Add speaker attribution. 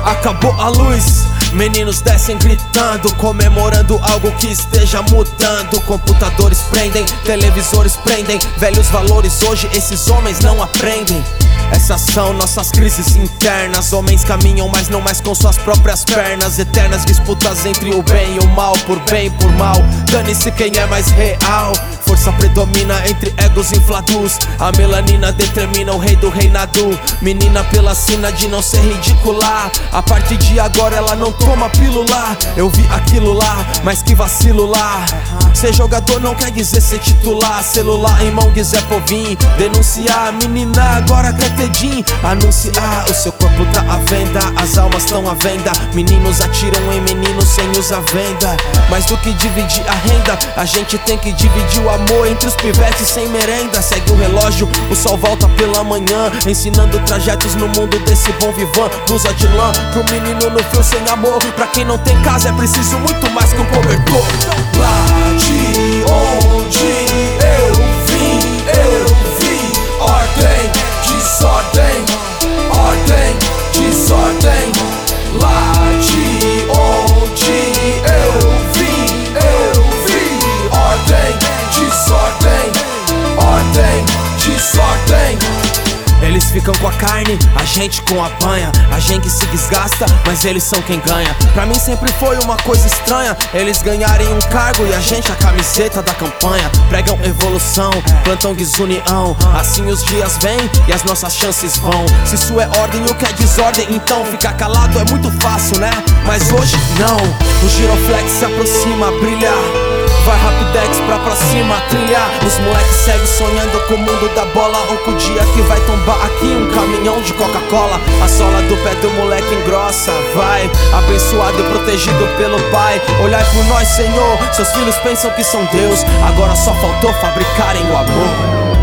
Speaker 1: Acabou a luz, meninos descem gritando, comemorando algo que esteja mudando. Computadores prendem, televisores prendem, velhos valores hoje esses homens não aprendem. Essas são nossas crises internas. Homens caminham, mas não mais com suas próprias pernas. Eternas disputas entre o bem e o mal, por bem e por mal. Dane-se quem é mais real. Força predomina entre egos inflados. A melanina determina o rei do reinado. Menina pela sina de não ser ridícula. A partir de agora ela não toma pílula. Eu vi aquilo lá, mas que vacilo lá. Ser jogador não quer dizer ser titular. Celular em mão de Zé Povinho. Denunciar, menina agora quer ter din. Anunciar, o seu corpo tá à venda. As almas estão à venda. Meninos atiram em meninos sem usar venda. Mais do que dividir a renda, a gente tem que dividir o amor entre os pivetes sem merenda. Segue o relógio, o sol volta pela manhã, ensinando trajetos no mundo desse bom vivan. Blusa de lã pro menino no frio sem amor. Pra quem não tem casa é preciso muito mais que um cobertor.
Speaker 2: Lá de onde eu vi ordem, desordem, ordem, desordem. Lá de onde eu vi ordem, desordem, ordem, desordem.
Speaker 1: Eles ficam com a carne, a gente com a banha. A gente se desgasta, mas eles são quem ganha. Pra mim sempre foi uma coisa estranha eles ganharem um cargo e a gente a camiseta da campanha. Pregam evolução, plantam desunião. Assim os dias vêm e as nossas chances vão. Se isso é ordem e o que é desordem, então ficar calado é muito fácil, né? Mas hoje não. O giroflex se aproxima, brilha. Vai Rapidex pra cima, trilhar. Os moleques seguem sonhando com o mundo da bola. Ou com o dia que vai tombar aqui um caminhão de Coca-Cola. A sola do pé do moleque engrossa, vai. Abençoado e protegido pelo Pai. Olhai por nós, Senhor. Seus filhos pensam que são Deus. Agora só faltou fabricarem o amor.